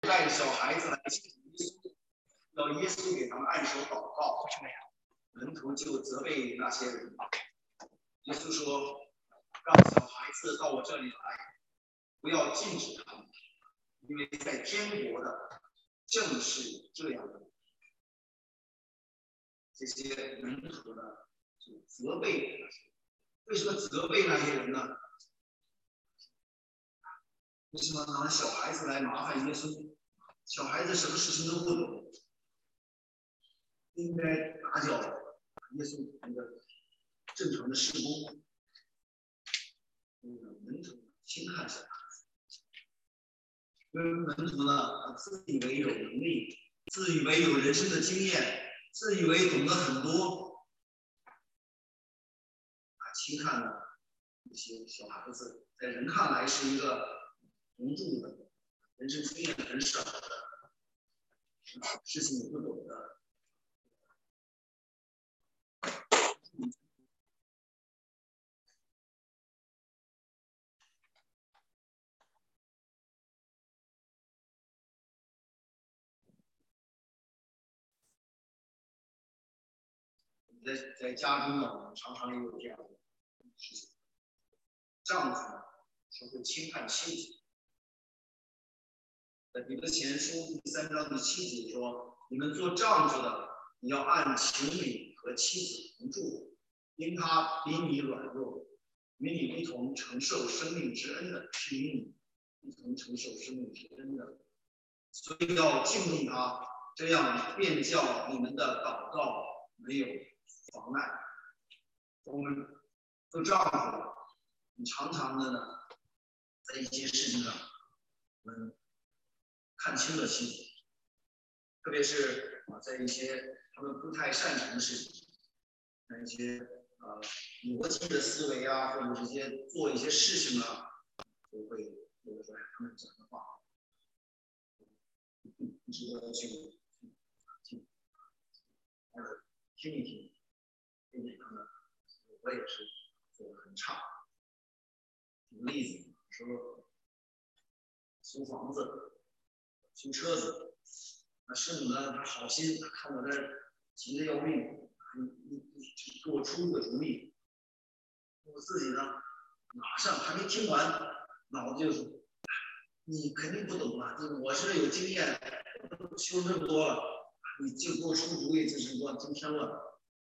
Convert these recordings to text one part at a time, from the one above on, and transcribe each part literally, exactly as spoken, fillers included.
带着小孩子来接近耶稣，要耶稣给他们按手祷告。门徒就责备那些人。耶稣说：“让小孩子到我这里来，不要禁止他们，因为在天国的正是这样的。”这些门徒呢，就责备那些人。为什么责备那些人呢？为什么拿小孩子来麻烦耶稣？小孩子什么事情都不懂，应该打搅耶稣那个正常的施工。门徒轻看小孩子，因为门徒呢，自以为有能力，自以为有人生的经验，自以为懂得很多，他轻看了一些小孩子，在人看来是一个无助的、人生经验很少的、事情也不懂的。在在家中呢，常常也有这样的事情。丈夫呢，说会轻看妻子。在彼得前书第三章第七节说：“你们做丈夫的，你要按情理和妻子同住，因他比你软弱，与你一同承受生命之恩的，是与你一同承受生命之恩的，所以要敬重他，这样便叫你们的祷告没有妨碍。”我们做丈夫的，你常常的呢，在一些事情上，我们看清了妻子，特别是啊，在一些他们不太擅长的事情，像一些呃逻辑的思维啊，或者这些做一些事情啊，都会有的时候他们讲的话，值得去听，或者听一听，并且他们我也是做的很差。举个例子，说租房子、修车子，那师母呢，他好心，他看我这急得要命，你你你给我出个主意。我自己呢，马上还没听完，脑子就说：“你肯定不懂啊，我是有经验，修这么多了，你就给我出主意，这是给我惊天乱。”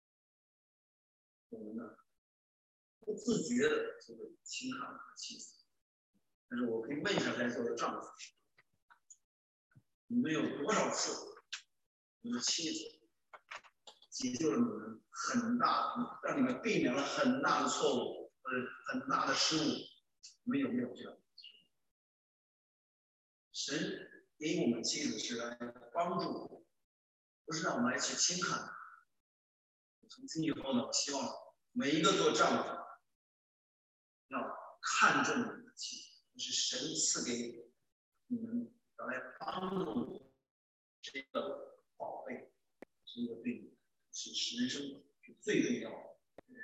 我们呢，不自觉的就会轻看我的妻子。但是我可以问一下在座的丈夫，你们有多少次你的妻子解救了你们很大，让你们避免了很大的错误或者很大的失误？你们有没有这样？神给我们妻子是来帮助，不是让我们来去轻看。从今以后呢，我希望每一个做丈夫要看重你的妻子，这是神赐给你们要来帮助你这个宝贝，是一个对你是人生是最重要的。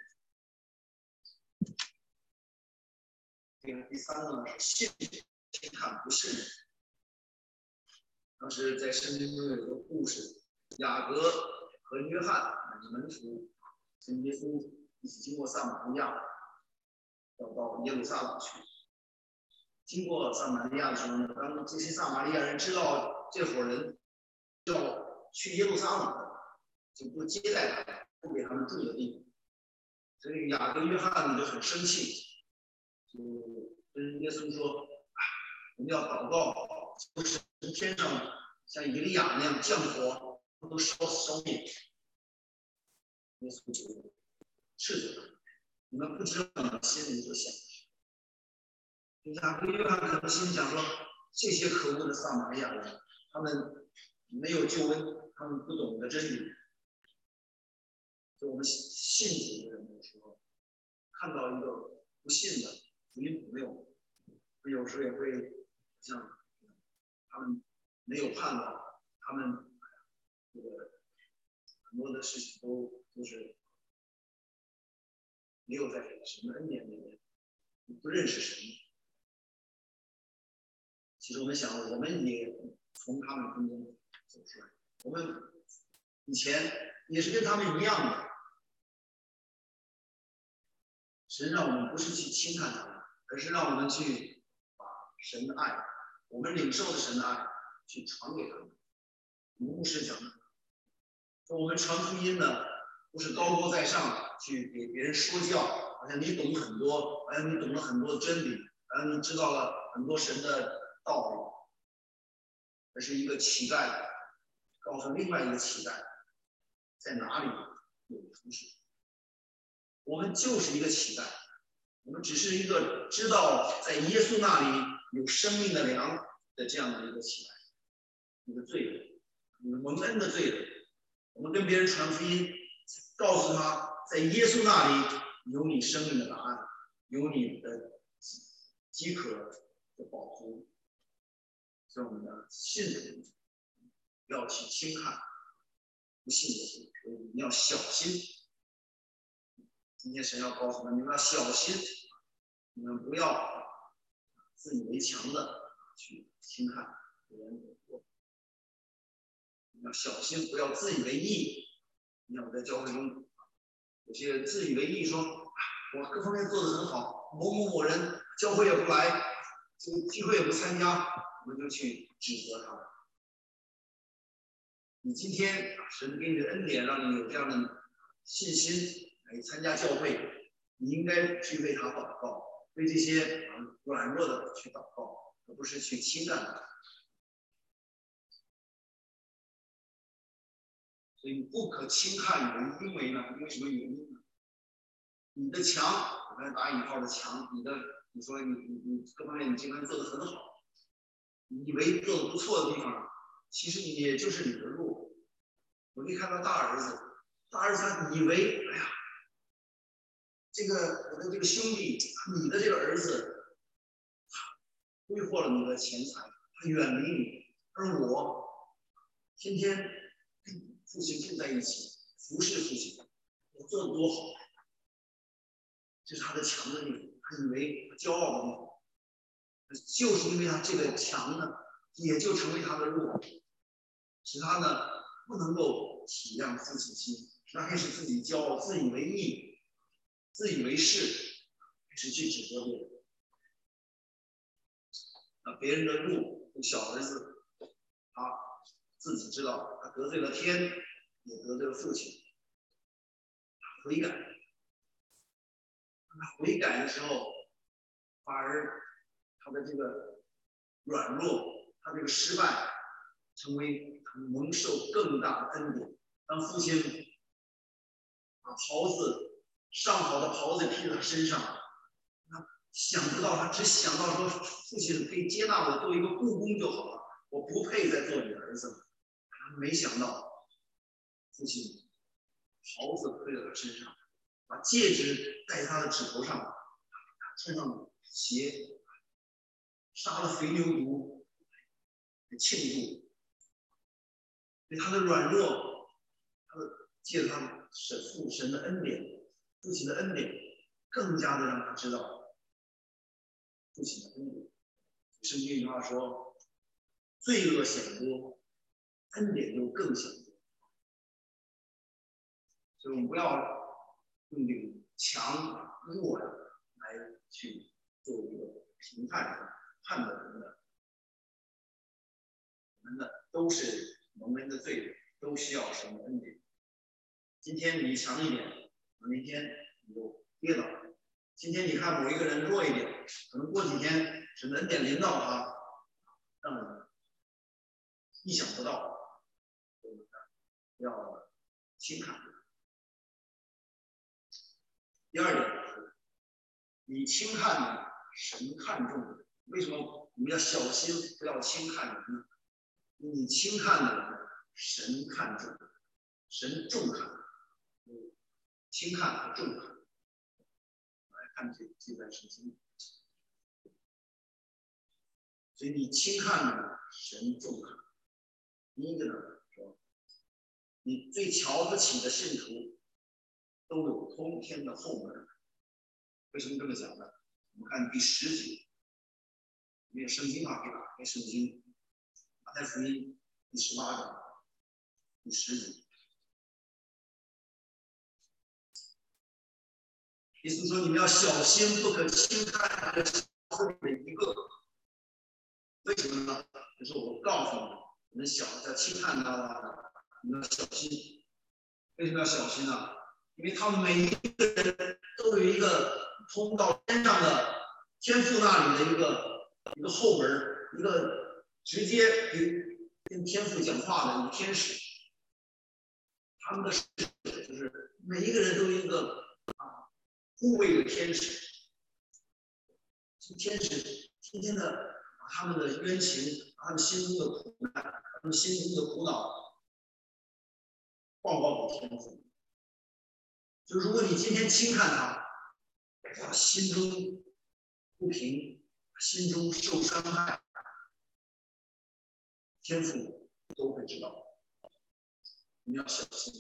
这个第三个呢是信轻看不信任。当时在圣经中有一个故事，雅各和约翰门徒跟耶稣一起经过撒玛利亚，要到耶路撒冷去。经过撒玛利亚的时候呢，当这些撒玛利亚人知道这伙人要去耶路撒冷的，就不接待他，不给他们住的地方。所以雅各、约翰呢就很生气，就跟耶稣说：“我们要祷告，求神天上像以利亚那样降火，都烧烧灭。”耶稣就斥责他们：“你们不知道你们心里所想的。”雅各、约翰可能心里想说：“这些可恶的撒玛利亚人，他们没有救恩，他们不懂得真理。”所以我们信主的人的时候，看到一个不信的福音朋友，有时候也会像他们没有判断，他们这个很多的事情都都是没有在神的恩典里面，不认识神。其实我们想，我们也从他们中间走出来。我们以前也是跟他们一样的，神让我们不是去轻看他们，而是让我们去把神的爱，我们领受的神的爱，去传给他们。牧师讲的，说我们传福音呢，不是高高在上去给别人说教，好像你懂很多，好像你懂了很多真理，好像你知道了很多神的道理，而是一个乞丐告诉另外一个乞丐，在哪里有出息。我们就是一个乞丐，我们只是一个知道在耶稣那里有生命的粮的这样的一个乞丐，一个罪人，一个蒙恩的罪人。我们跟别人传福音，告诉他在耶稣那里有你生命的答案，有你的饥渴的保护。所以我们的信徒要去轻看不信的人，你要小心。今天神要告诉我们，你们要小心，你们不要自以为强的去轻看别人的过。你要小心，不要自以为义。你看我在教会中，有些人自以为义说，我各方面做得很好，某某某人教会也不来，这个聚会也不参加，我们就去指责他们。你今天神给你的恩典，让你有这样的信心来参加教会，你应该去为他祷告，为这些软弱的去祷告，而不是去轻看他。所以不可轻看人，因为呢，因为什么原因呢？你的强，我刚才打引号的强，你的你说你你你各方面你经常做得很好，你以为做得不错的地方，其实也就是你的弱。我可以看到大儿子，大儿子他以为，哎呀，这个我的这个兄弟，你的这个儿子，他挥霍了你的钱财，他远离你，而我天天跟父亲住在一起，服侍父亲，我做得多好，这是他的强的地方，他以为他骄傲的地方，就是因为他这个强呢，也就成为他的弱，使他呢不能够体谅父亲心，使他开始自己骄傲，自以为义，自以为是，开始去指责别人。那别人的路，小儿子他自己知道，他得罪了天，也得罪了父亲，他悔改。他悔改的时候，反而他的这个软弱，他这个失败，成为蒙受更大的恩典。当父亲把袍子上好的袍子披在他身上，他想不到，他只想到说父亲可以接纳我做一个雇工就好了，我不配再做你的儿子了。他没想到父亲袍子披在他身上，把戒指戴在他的指头上，穿上鞋，杀了肥牛犊庆祝。对他的软弱，他的借着他的神父神的恩典，父亲的恩典，更加的让他知道父亲的恩典。圣经一句话说：“罪恶显多，恩典又更显多。”所以我们不要用这个强弱的来去做一个评判判断人的。我们呢都是蒙恩的罪人，都需要神的恩典。今天你强一点，明天你就跌倒。今天你看某一个人弱一点，可能过几天神的恩典临到他，让你意想不到，要轻看。第二点是，你轻看神看重的。为什么我们要小心，不要轻看人呢？你轻看的人，神看重，神重看，轻看和重看。来看这这段圣经，所以你轻看呢，神重看。第一个呢，说你最瞧不起的信徒都有通天的后门。为什么这么讲呢？我们看第十节，没有圣经啊，可以打开圣经，啊， 马太福音第十八章第十节。耶稣说：“你们要小心，不可轻看这后面的一个。为什么呢？就是我告诉你们，你们小在轻看他的，你们要小心。为什么要小心呢？因为他们每一个人都有一个通到天上的天父那里的一个一个后门，一个直接跟跟天父讲话的一个天使。他们的使者就是每一个人都有一个啊护卫的天使。这天使天天的把他们的冤情、他们心中的苦难、他们心中的苦恼报告给天父。就如果你今天轻看他，他心中不平，心中受伤害，天父都会知道。你要小心，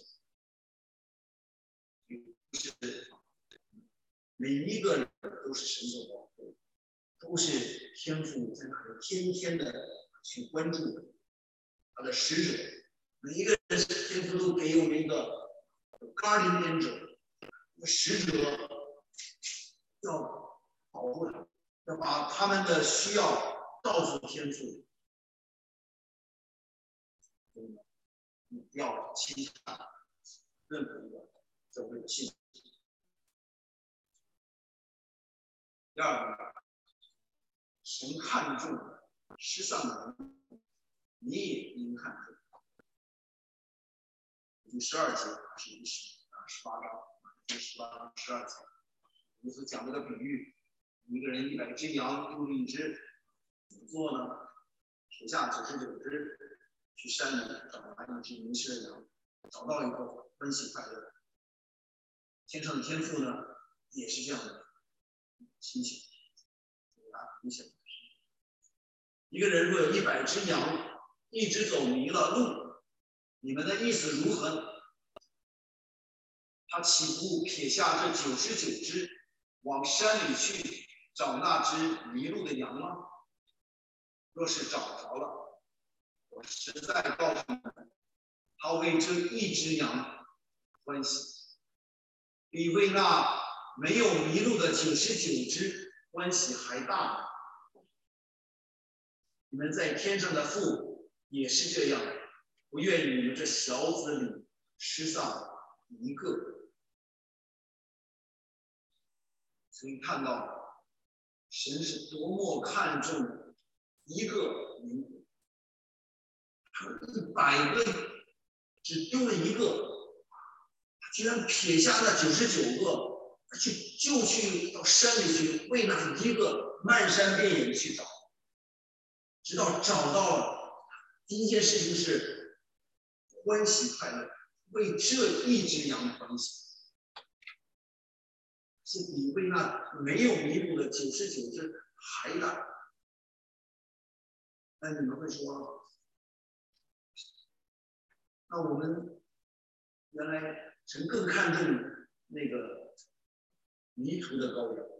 就是每一个人都是神所保护，都是天父在那里天天的去关注的，他的使者，每一个人天父都给我们一个 guardian angel， 一个使者要保护他，要把他们的需要告诉天父。你不要轻看任何一个教会的信息。第二个，神看重失丧的人，你也应看重。第十二节是一十啊，十八章，第十八章十二节，耶稣讲这个比喻，一个人一百只羊丢了一只，怎么做呢？手下九十九只。去山里找来一只迷失的羊，找到以后欢喜快乐。天上的天父呢，也是这样的心情。明显，一个人若有一百只羊，一直走迷了路，你们的意思如何呢？他岂不撇下这九十九只，往山里去找那只迷路的羊吗？若是找着了，我实在告诉你们，他为这一只羊欢喜，比为那没有迷路的九十九只欢喜还大。你们在天上的父也是这样，不愿你们这小子里失丧一个。所以看到神是多么看重一个灵魂。一百个只丢了一个，居然撇下那九十九个，去就去到山里去为那一个漫山遍野去找，直到找到了。第一件事情是欢喜快乐，为这一只羊欢喜，是比为那没有迷路的九十九只还大。那你们会说，那我们原来神更看重那个迷途的羔羊，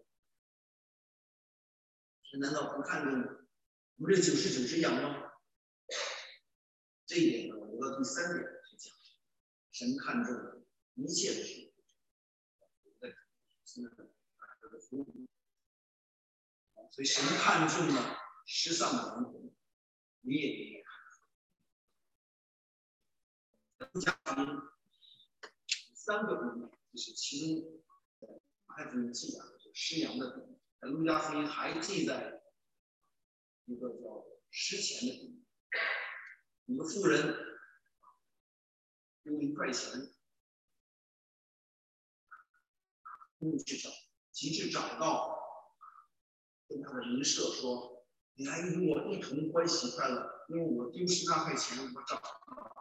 神难道不看重我们这九十九只羊吗？这一点呢，我到第三点去讲，神看重一切的事，所以神看重了失丧的灵魂，你也应该看重。加三个比喻，就是其中马太福音记载的失羊的比喻，在路加福音还记载一个叫失钱的比喻。一个富人丢一块钱，去找，及至找到，跟他的邻舍说：“你来与我一同欢喜快乐，因为我丢失那块钱，我找到了。”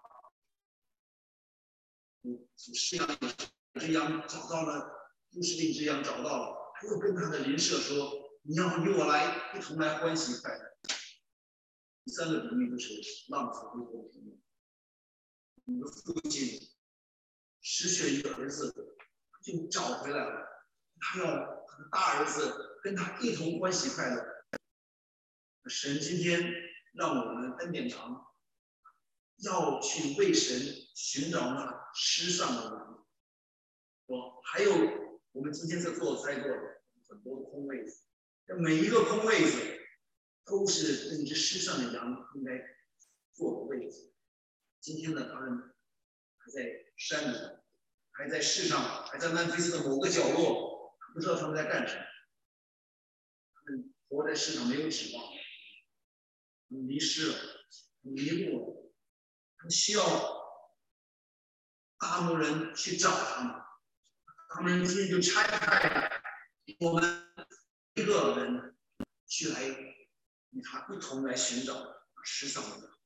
嗯，失羊一只羊找到了，丢失的一只羊找到了，他又跟他的邻舍说：“你要与我来一同来欢喜快乐。”第三个比喻就是浪子回头的比喻。一个父亲失去了一个儿子，就找回来了，他要他的大儿子跟他一同欢喜快乐。神今天让我们恩典堂要去为神寻找那失丧的羊。我还有我们今天在座在座的很多的空位子，这每一个空位子都是那只失丧的羊应该坐的位置。今天呢，他们还在山里，还在世上，还在曼菲斯的某个角落，不知道他们在干什么。他们活在世上没有指望，他们迷失了，迷路了，他们需要大牧人去找他们。大牧人今天就差派我们一个人去来与他一同来寻找失丧的羊。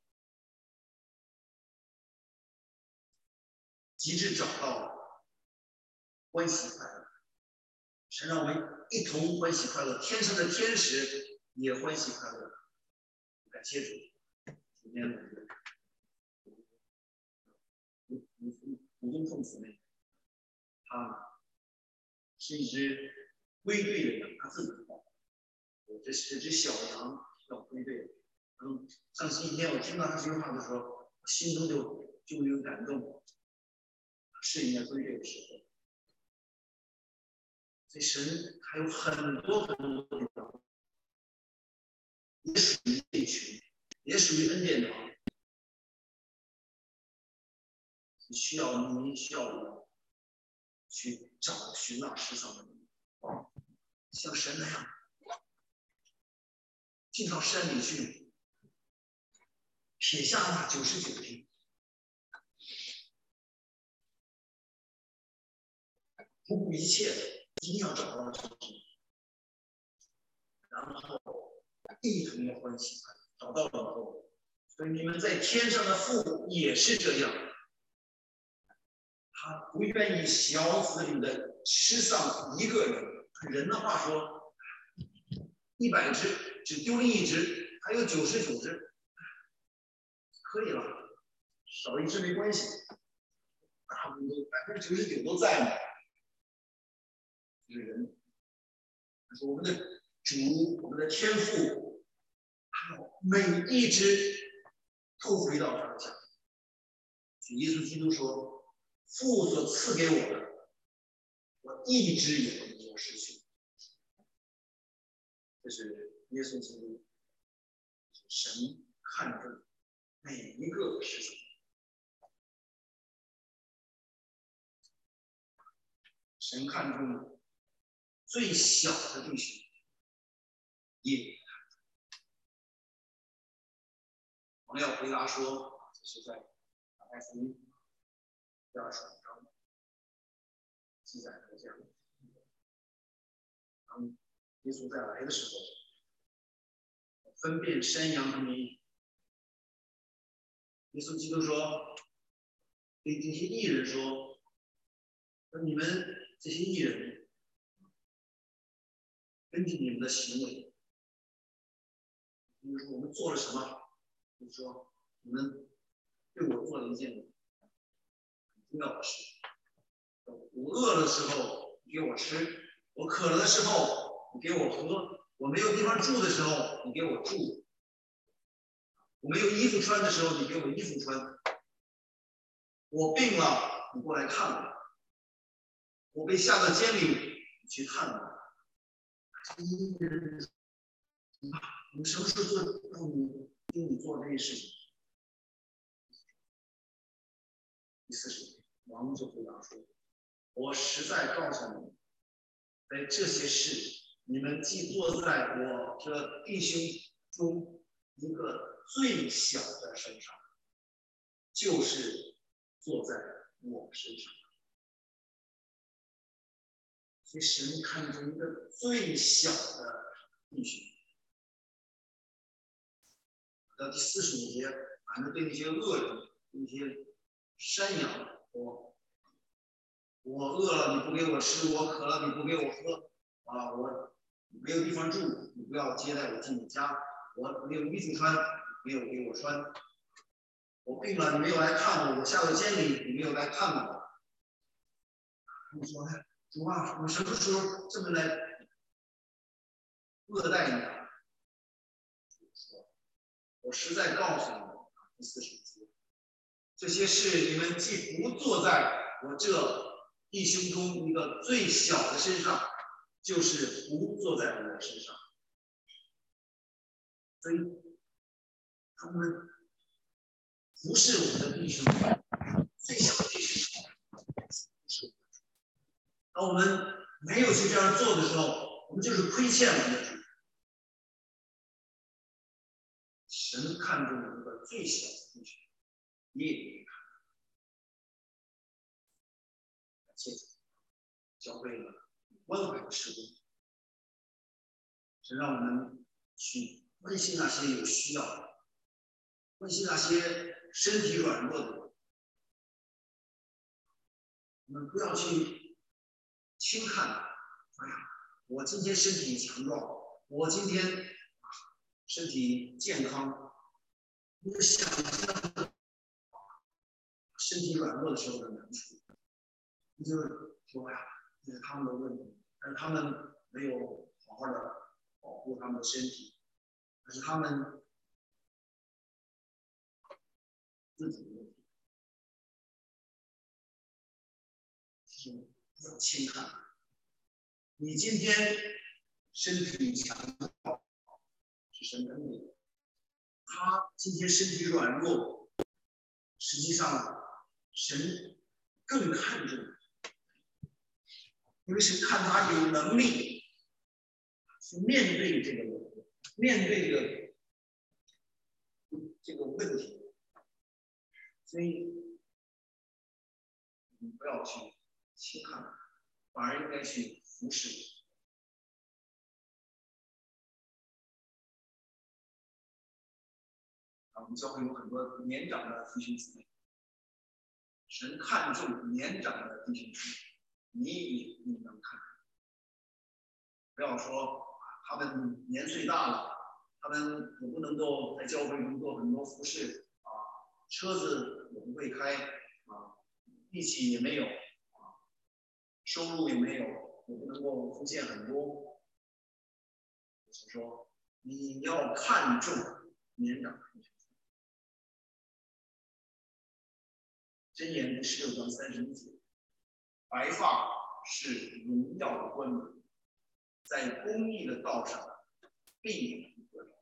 及至找到了，欢喜快乐。神让我们一同欢喜快乐，天上的天使也欢喜快乐。感谢主，今天我们吴宗凤姊妹，她是一只归队的羊，她自己说，我这是只小羊要归队。嗯，上星期天我听到她这句话的时候，我心中就就有感动。是应该归队的时候，所以神还有很多很多的地方，也属于这群，也属于恩典堂，需要你，需要我去找寻那失丧的人，像神那样进到山里去，撇下那九十九瓶。不顾一切的，一定要找到这个，然后一同的欢喜，找到了以后，所以你们在天上的父也是这样，他不愿意小子里的失丧一个人。人的话说，一百只只丢了一只，还有九十九只，可以了，少一只没关系，大部分都百分之九十九都在呢。这个人，他说我们的主，我们的天父，每一只都回到他的家。耶稣基督说：“父所赐给我的，我一只也不能失去。”这是耶稣基督，神看重每一个事情。神看重最小的弟兄，也王耀回答说：“这是在马太福音第二十五章记载的这样。当耶稣再来的时候，分辨山羊和迷。耶稣基督说，对这些艺人说：说你们这些艺人，根据你们的行为，比如说我们做了什么，比如说你们对我做了一件很重要的事。我饿的时候，你给我吃；我渴了的时候，你给我喝；我没有地方住的时候，你给我住；我没有衣服穿的时候，你给我衣服穿；我病了，你过来看我；我被下到监里，你去看我。你什么时候做让你给你做这些事情？第四十，王就回答说：“我实在告诉你们，在这些事，你们既坐在我这弟兄中一个最小的身上，就是坐在我身上。”所以神看重一个最小的弟兄。到第四十五节，反正对那些恶人、那些山羊说：“我饿了，你不给我吃；我渴了，你不给我喝。啊，我没有地方住，你不要接待我进你家；我没有衣服穿，没有给我穿；我病了，你没有来看我；我下到监里，你没有来看我。”你说：“主啊，我什么时候这么来恶待你啊？” 我实在告诉你们，第四十节，这些事你们既不做在我这弟兄中一个最小的身上，就是不做在我身上。所以他们不是我们的弟兄，最小的弟兄不是。当我们没有去这样做的时候，我们就是亏欠我们的主。神看重一个最小的弟兄，你也可以看。感谢主，教会了关怀的施工，神让我们去关心那些有需要的，关心那些身体软弱的人。我们不要去轻看，哎呀，我今天身体强壮，我今天身体健康，你就想象身体软弱的时候的难处，你就说呀，这是他们的问题，但是他们没有好好的保护他们的身体，但是他们自己的问题，其实不要轻看。你今天身体强壮是神的恩典，他今天身体软弱，实际上神更看重，因为神看他有能力去面对这个问题，面对这个这个问题，所以你不要去轻看，反而应该去服侍。啊，我们教会有很多年长的弟兄姊妹，神看重年长的弟兄姊妹，你也你能看，不要说他们年岁大了，他们也不能够在教会中做很多服侍啊，车子也不会开啊，力气也没有啊，收入也没有，也不能够奉献很多。所以说，你要看重年长的弟兄。箴言十六章三十一节，白发是荣耀的冠冕，在公义的道上必然得着。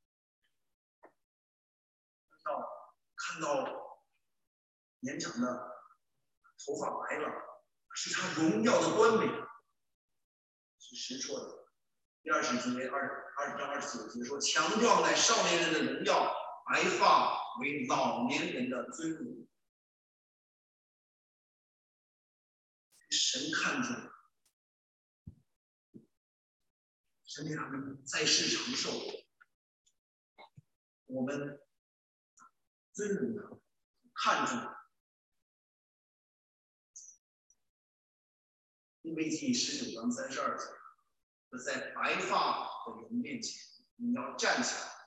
要看到年长的头发白了，是他荣耀的冠冕，是神说的。第二十节二二十章二十九节说：“强壮乃少年人的荣耀，白发为老年人的尊荣。”神看重，神给他们在世长寿，我们尊荣他，看重他。利未记十九章三十二节，在白发的人面前，你要站起来，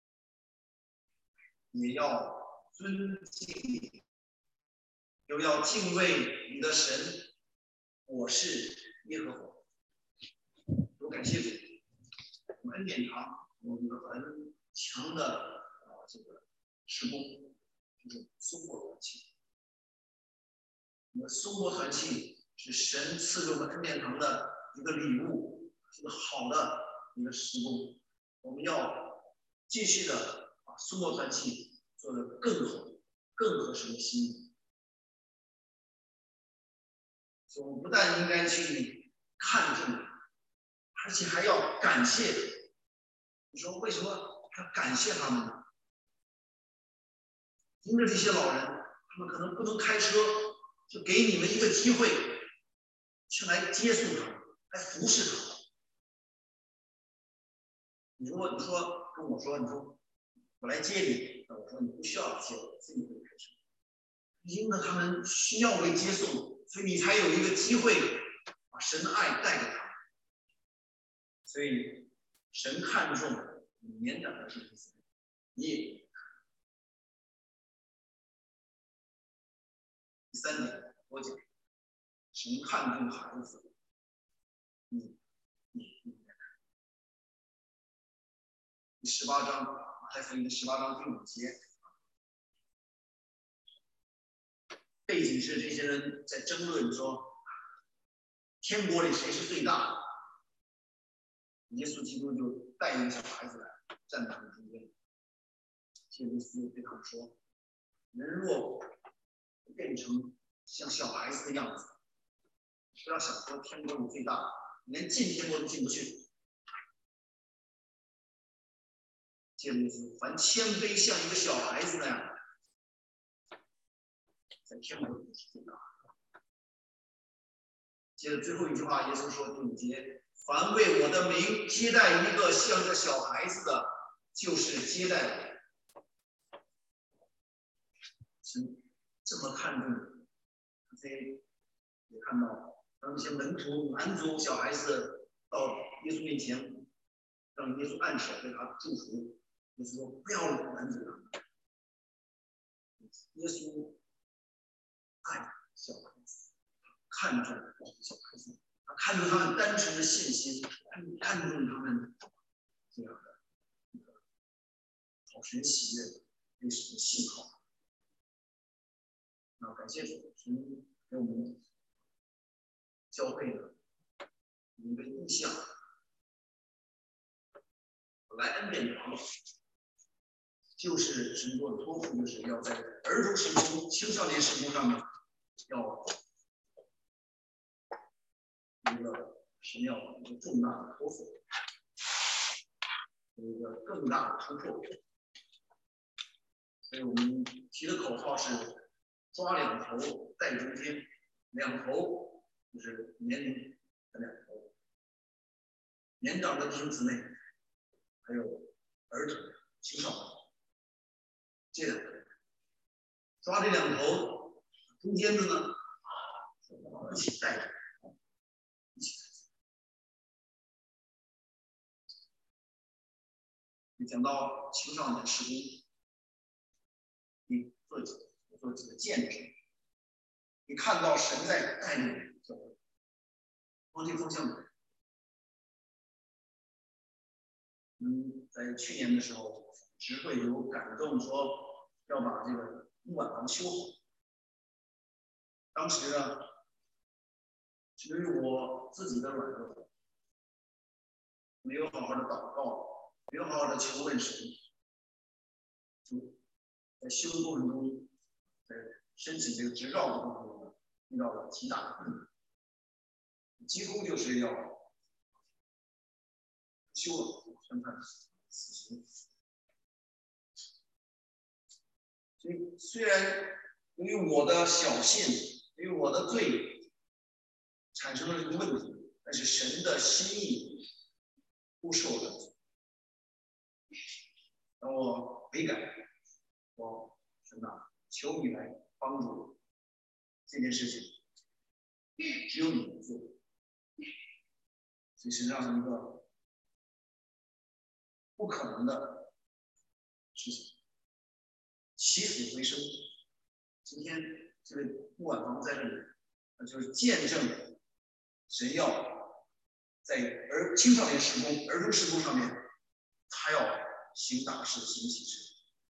也要尊敬，又要敬畏你的神。我是耶和华。我感谢主，我们恩典堂有一个很强的啊这个施工，就是松果团契。我们松果团契是神赐给我们恩典堂的一个礼物，是个好的一个施工。我们要继续的把松果团契做得更好，更合神的心意。所以我们不但应该去看重，而且还要感谢。你说为什么要感谢他们呢？因为这些老人，他们可能不能开车，就给你们一个机会，去来接送他们，来服侍他们。你如果你说跟我说，你说我来接你，那我说你不需要接我，自己会开车。因为他们需要被接送，所以你才有一个机会把神的爱带给他们。所以神看重年长的弟兄姊妹，你也第三点，我讲神看重孩子，你你你第十八章太福音的十八章第五节，背景是这些人在争论说，天国里谁是最大的？耶稣基督就带领小孩子来，站在他们中间。耶稣对他们说：“人若变成像小孩子的样子，不要想说天国里最大，连进天国都进不去。”耶稣凡谦卑像一个小孩子那样，在天国里是最大的。接着最后一句话，耶稣说第五节：“凡为我的名接待一个像个小孩子的，就是接待我。”神这么看重，所以也看到当那些门徒拦阻小孩子到耶稣面前，让耶稣按手对他祝福。耶稣说：“不要拦阻他们。”耶稣爱小孩子，看重小孩子，他看重他们单纯的信心，看重他们这样的一个讨神喜悦的对神的信号。那感谢主，神给我们教会了一个意向，来恩典堂。就是神做的托付，就是要在儿童事工、青少年事工上面，要一个神要一个重大的托付，有一个更大的突破。所以我们提的口号是抓两头带中间，两头就是年龄的两头，年长的弟兄姊妹，还有儿童、青少年。这两个抓这两头，中间的呢一起带着，一起带着。你讲到青少年事工，你做几做几个见证，你看到神在带领你走，往这方向走。嗯，在去年的时候，执会有感动说要把这个木板房修好。当时呢，由于我自己的软弱，没有好好的祷告，没有好好的求问神，就在修的过程中，在申请这个执照的过程中，遇到了极大的困难，几乎就是要修了，宣判死刑。所以虽然由于我的小信，由于我的罪产生了这个问题，但是神的心意不是我的罪。当我悔改，我神啊，求你来帮助我，这件事情只有你能做。所以实际上是一个不可能的事情，起死回生。今天这位木婉房在这里，那就是见证神要在儿青少年事工、儿童事工上面，他要行大事、行奇事。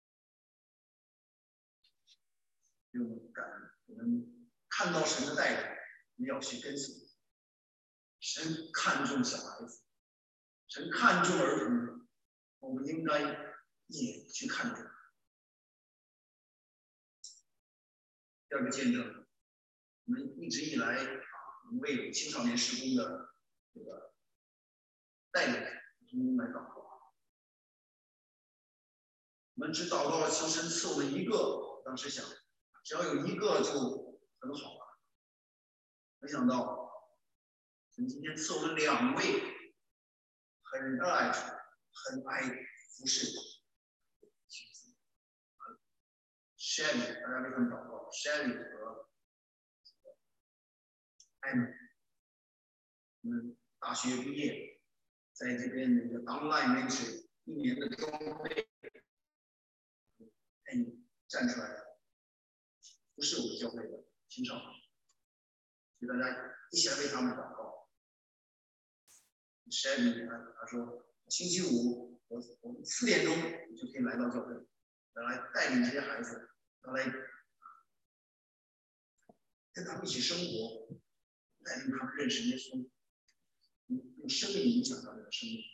我们感恩，我们看到神的带领，我们要去跟随。神看重小孩子，神看重儿童，我们应该也去看重。第二个见证，我们一直以来啊，为青少年事工的这个带领同来祷告。我们只祷告了求神赐我们一个，当时想，只要有一个就很好了。没想到，神今天赐我们两位很热爱主、很爱服侍的妻子。Shelly， 大家为他们祷告。Shelly 和艾玛，嗯，大学毕业，在这边那个 online ministry 一年的装备，愿意站出来，不是我们教会的青少年，所以大家一起来为他们祷告。Shelly 他他说，星期五我我们四点钟就可以来到教会，来带领这些孩子，来跟他们一起生活，带领他们认识耶稣，用生命影响他们的生命。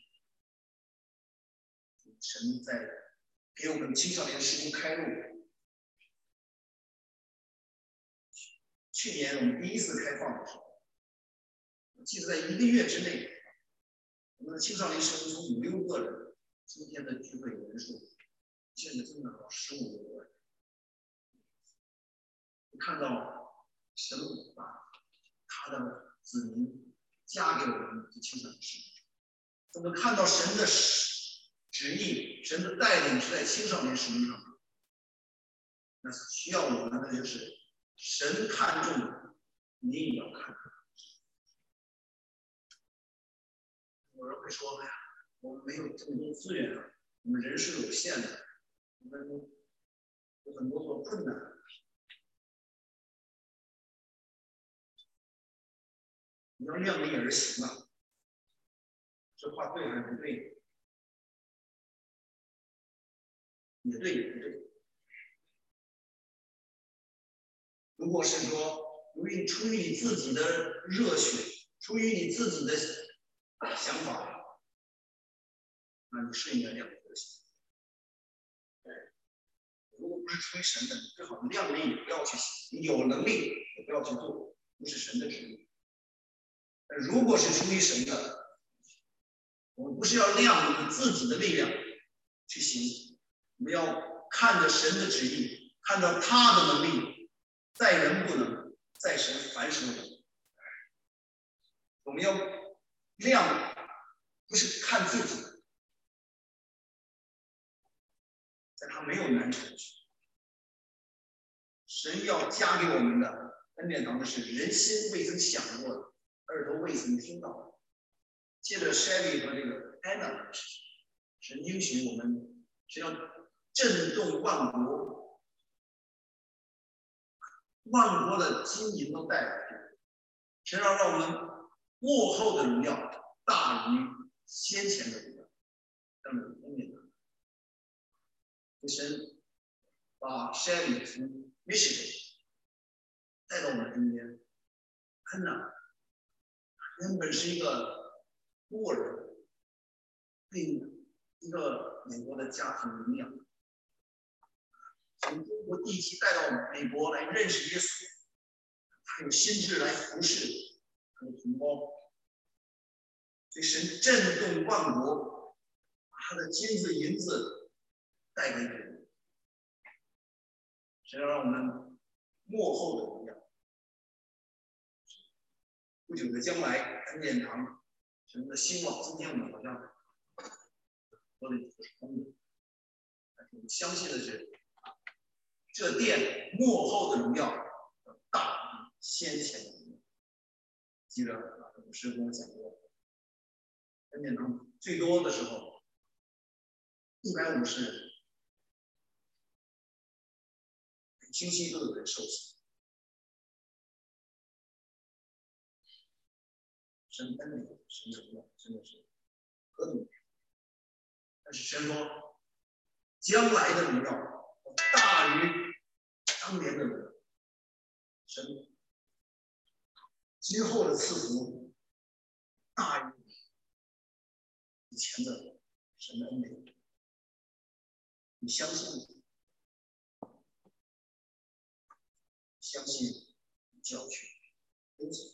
神在给我们青少年事工开路。去年我们第一次开放的时候，我记得在一个月之内，我们的青少年事工从五六个人，今天的聚会人数现在增长到十五六个人。看到神把他的子民加给我们的青少年事工，我们看到神的旨意，神的带领是在青少年事工上，那需要我们的就是神看重的，你也要看。有人会说：“哎呀，我们没有这么多资源啊，我们人是有限的，我们有很多的困难。”你要量力而行啊，这话对还是不对？也对，也不对。如果是说，由于出于你自己的热血，出于你自己的想法，那你是应该量力而行。如果不是出于神的，你最好量力也不要去行，你有能力也不要去做，不是神的旨意。但如果是出于神的，我们不是要量你自己的力量去行，我们要看着神的旨意，看着他的能力，在人不能，在神凡事能。我们要量，不是看自己，在他没有难成的事。神要加给我们的恩典当中是人心未曾想过的，耳朵未曾听到的。借着 Shelly 和这个 Anna 的事情，神应许我们是要震动万国，万国的金银都带来，神要让我们幕后的荣耀大于先前的荣耀，这样的恩典的。神把 Shelly 从 Michigan 带到我们中间，安娜原本是一个孤儿，被一个美国的家庭领养，从中国地区带到美国来认识耶稣，他有心智来服侍他的同胞，所以神震动万国，把他的金子银子带给我们，神要让我们幕后的荣耀。不久的将来，恩典堂神的兴旺，今天我们好像说的不是空的，但是我们相信的是，这殿幕后的荣耀大于先前的荣耀。记得啊，牧师跟我讲过，恩典堂最多的时候一百五十人，每星期都有人受洗。神恩典，神的荣耀真的是何等！但是神说，将来的荣耀大于当年的荣耀。神今后的赐福大于以前的神的恩典。你相信吗？相信你就要去跟随。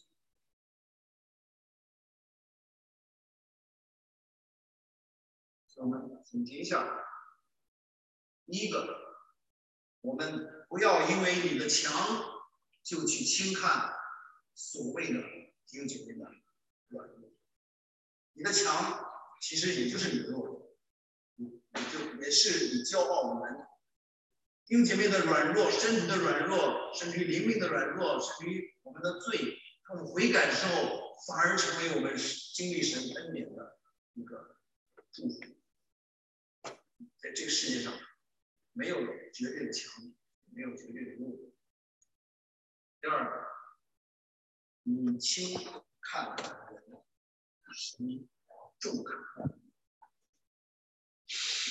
我们总结一下：第一个，我们不要因为你的强就去轻看所谓的弟兄姐妹的软弱。你的强其实也就是你的弱，也就也是你骄傲的难。弟兄姐妹的软弱，身体的软弱，甚至于灵命的软弱，甚至于我们的罪，他们悔改之后，反而成为我们经历神恩典的一个祝福。在这个世界上，没有绝对的强，没有绝对的弱。第二个，你轻看人，神重看。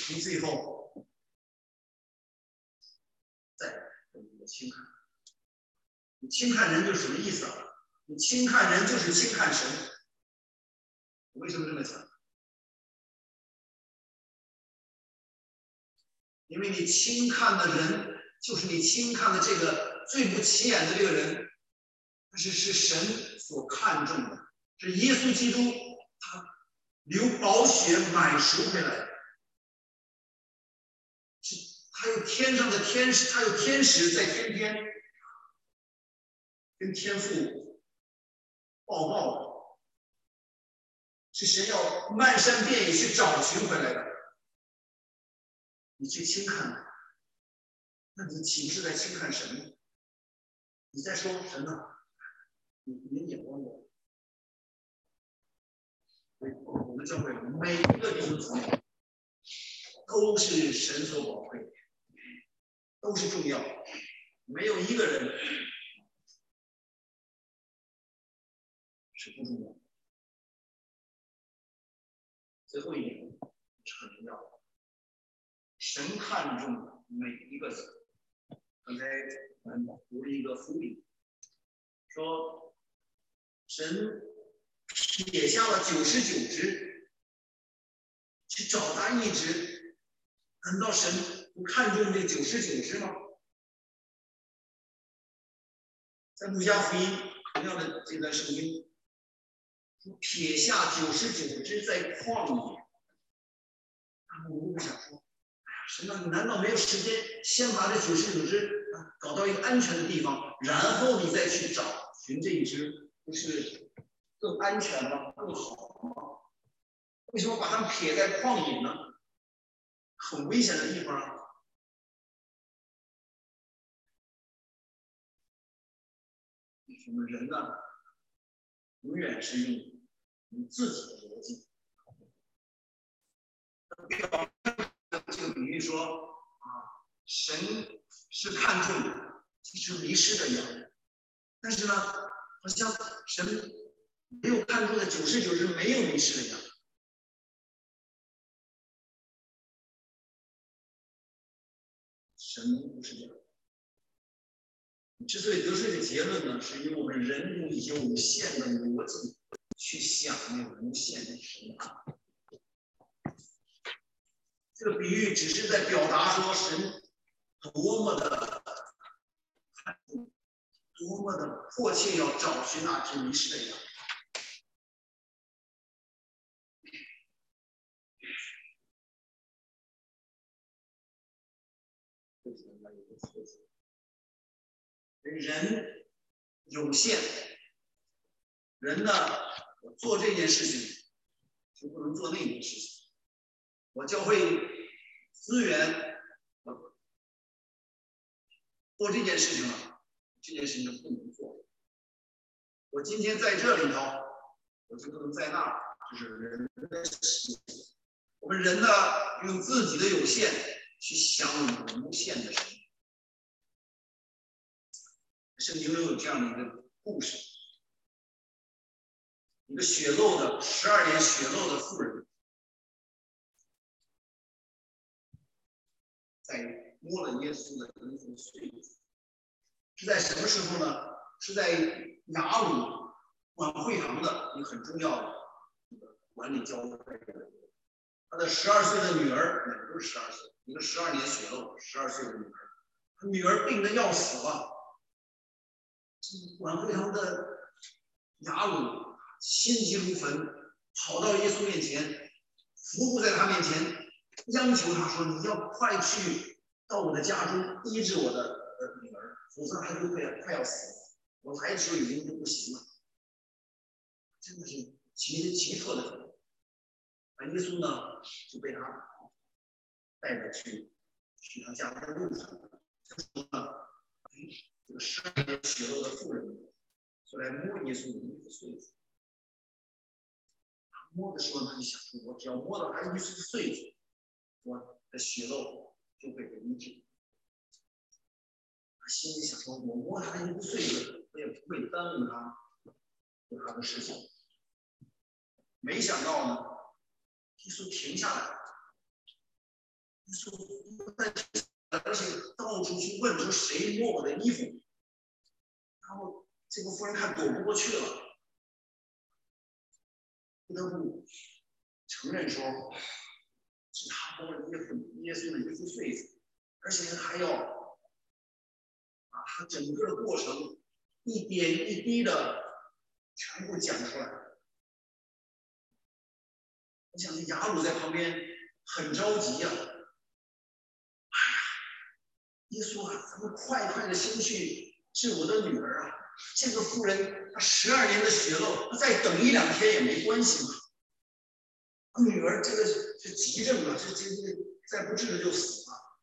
你最后再跟我轻看。你轻看人就是什么意思啊？你轻看人就是轻看神。为什么这么讲？因为你轻看的人，就是你轻看的这个最不起眼的这个人，但是是神所看重的，是耶稣基督他流宝血买赎回来的，是他有天上的天使，他有天使在天边跟天父报告的，是神要漫山遍野去找寻回来的。你去轻看他，那你岂不是在轻看神呢？你在说神呢、啊？你你眼光我，我们教会每一个弟兄姊妹都是神所宝贵，都是重要，没有一个人是不重要的。最后一点是很重要的，神看重每一个字。刚才我们读了一个伏笔，说神撇下了九十九只去找他一只，难道神不看重这九十九只吗？在路加福音同样的这段圣经，撇下九十九只在旷野，然后我就想说，哎呀，神啊，你难道没有时间先把这九十九只搞到一个安全的地方，然后你再去找寻这一只，不是更安全吗？更好吗？为什么把它们撇在旷野呢？很危险的地方啊！我们人呢，永远是用你自己的逻辑。这个比喻说啊，神是看重的，其实迷失的羊，但是呢，好像神没有看重的九十九只没有迷失的羊。神不是这样。之所以得出这个结论呢，是因为我们人用有限的逻辑去想那个无限的神啊。这个比喻只是在表达说神多么的多么的迫切要找寻那只迷失的羊。人有限，人呢，我做这件事情就不能做那件事情。我教会资源，我做这件事情了，这件事情就不能做。我今天在这里头，我就不能在那儿，这是人的事情。我们人呢，用自己的有限去想无限的神。圣经中有这样的一个故事，一个血漏的十二年血漏的妇人，在摸了耶稣的一副穗子，是在什么时候呢？是在雅鲁管会堂的一个很重要的一个管理教会的，他的十二岁的女儿，两个都是十二岁，一个十二年血漏，十二岁的女儿，他女儿病得要死了。管会堂的雅鲁心急如焚，跑到耶稣面前，伏伏在他面前，央求他说：“你要快去到我的家中医治我的呃女儿，否则她就快快要死了。我来的时候已经就不行了。”真的是急急迫的。而耶稣呢，就被他带着去去他家的路上，这时候呢，这个十二年血漏的妇人就来摸耶稣的一副穗子。摸的时候，他就想说：“我只要摸到他一副穗子，我的血漏就会被医治。”他心里想说：“我摸他一副穗子，我也不会耽误他做他的事情。”没想到呢，耶稣停下来， 说不但而且到处去问说谁摸我的衣服，然后这个妇人看躲不过去了，不得不承认说是他摸了耶稣耶稣的衣服穗子，而且还要把他整个的过程一点一滴的全部讲出来。我想雅鲁在旁边很着急呀、啊，哎呀，耶稣啊，咱们快快的先去治我的女儿啊！这个妇人她十二年的血漏，她再等一两天也没关系嘛。女儿这个是急症啊，这这这再不治了就死了。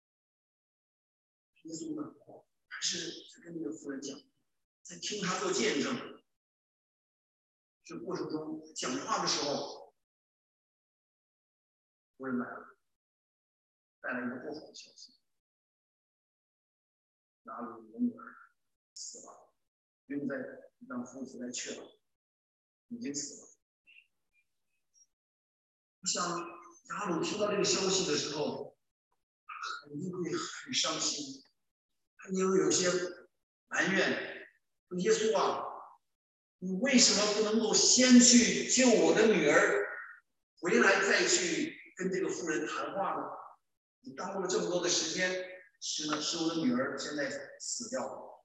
耶稣呢，还是在跟那个妇人讲，在听他做见证。这过程中讲话的时候，夫人来了，带来一个不好的消息：雅鲁你的女儿死了，不用再让夫子再去了，已经死了。我想雅鲁听到这个消息的时候，肯定会很伤心，他也会有些埋怨，说耶稣啊，你为什么不能够先去救我的女儿，回来再去跟这个妇人谈话呢？你耽误了这么多的时间，使呢使我的女儿现在死掉了。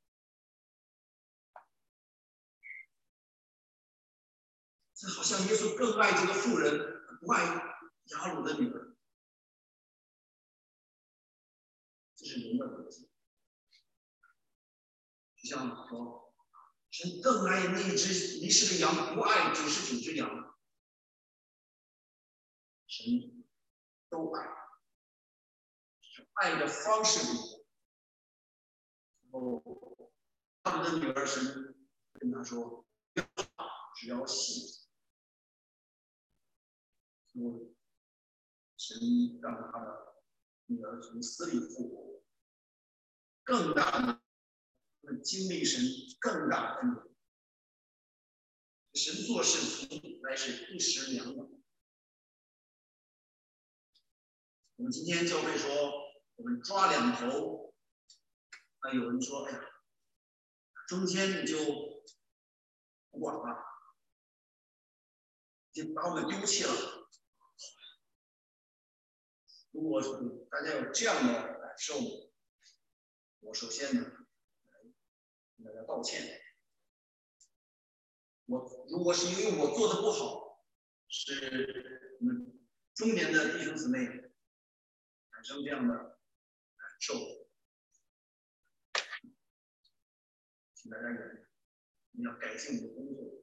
这好像耶稣更爱这个妇人，不爱雅鲁的女儿。这是人的逻辑。就像说，神更爱那一只迷失的羊，不爱九十九只羊。神都爱，爱的方式不同。然后，他们的女儿神跟他说：“只要信。”我神让他的女儿从死里复活，更大的经历神更大的恩典。神做事从来是一时两秒。我们今天教会说，我们抓两头。那有人说，哎呀，中间你就不管了，就把我们丢弃了。如果大家有这样的感受，我首先呢，跟大家道歉。我如果是因为我做的不好，是我们中年的弟兄姊妹产生这样的感受，请大家原谅，你要改进你的工作。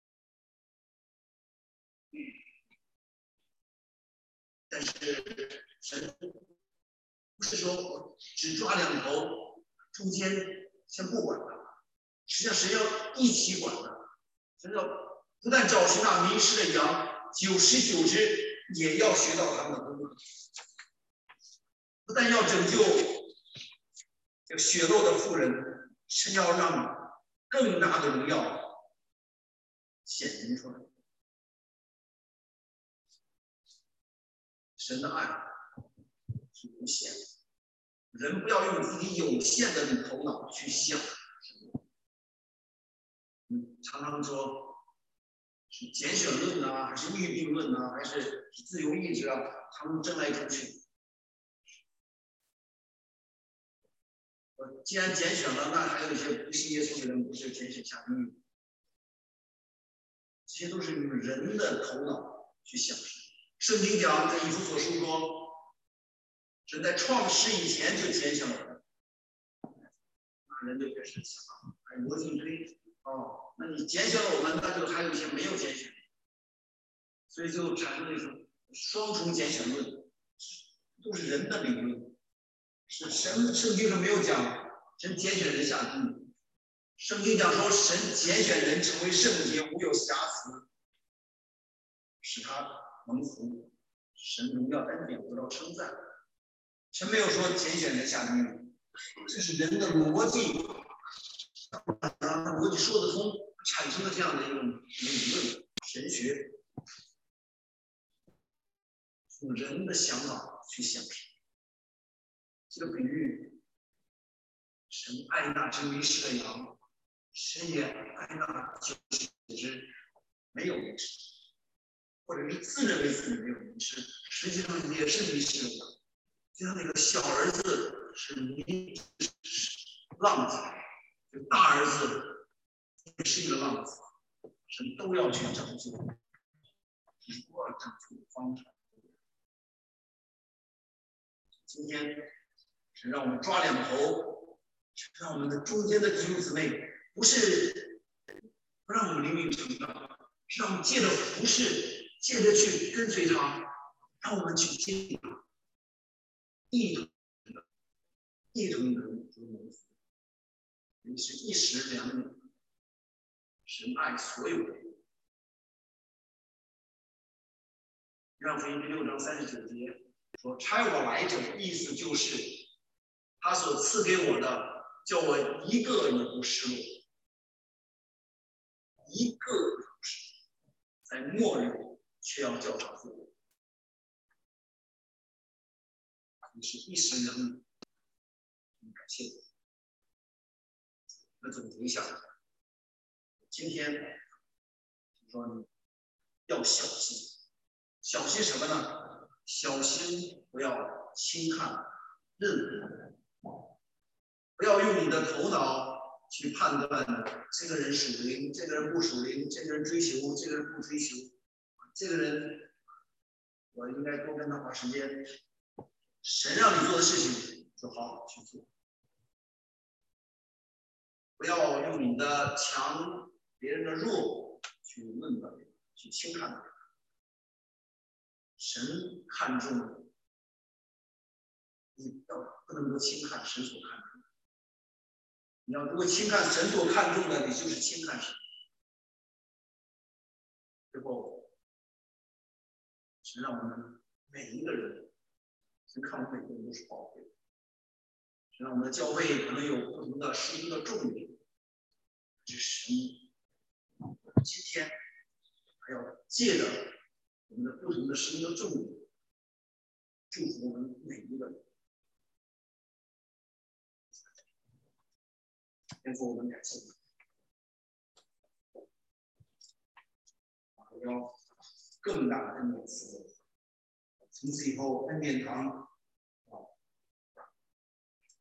但是神不是说我只抓两头，中间先不管了，实际上神要一起管的。神要不但找寻那迷失的羊，九十九只也要学到他们的功课。不但要拯救这个血漏的妇人，神要让更大的荣耀显明出来。神的爱是无限的，人不要用自己有限的头脑去想。嗯，常常说是拣选论啊，还是预定论啊，还是自由意志啊，他们争来争去。既然拣选了，那还有一些不信耶稣的人不是拣选下地狱？这些都是用人的头脑去想。圣经讲在以弗所书说，神在创世以前就拣选了人，那人就开始想，还逻辑推，哦，那你拣选了我们，那就还有一些没有拣选，所以就产生了一种双重拣选论，都是人的理论。是神圣经上没有讲神拣选人下地狱，圣经讲说神拣选人成为圣洁，无有瑕疵，使他蒙福，神荣耀恩典得到称赞。神没有说拣选人下地狱，这是人的逻辑，逻辑说得通，产生了这样的一种理论神学，用人的想法去享受。这个比喻，神爱那只迷失的羊，神也爱那九十九只没有迷失，或者是自认为自己没有迷失，实际上也是迷失的羊。就像那个小儿子是迷浪子，就大儿子也是一个浪子，神都要去拯救，只不过拯救的方法。今天是让我们抓两头，让我们的中间的弟兄姊妹不是不让我们灵命成长，是让我们借着服侍，借着去跟随他，让我们去经历他，一同一同的蒙福。你是一时两年，神爱所有人。约翰福音第六章三十九节说：“差我来者，意思就是他所赐给我的，叫我一个也不失落，一个也不失落，在末日却要叫他复活。”你是一时两年，感谢我。那总结一下，今天就说你要小心。小心什么呢？小心不要轻看任何人，不要用你的头脑去判断这个人属灵，这个人不属灵，这个人追求，这个人不追求，这个人我应该多跟他花时间。神让你做的事情，就好好去做，不要用你的强、别人的弱去论断别人，去轻看别人。神看重的，你要不能够轻看神所看重的。你要如果轻看神所看重的，你就是轻看神。最后，神让我们每一个人，神看我们每个人都是宝贵的。神让我们的教会可能有不同的属灵的重点，这是神今天还要借着我们的不同的属灵的重点，祝福我们每一个人。天父，我们感谢你，我要更大的恩典赐我。从此以后，恩典堂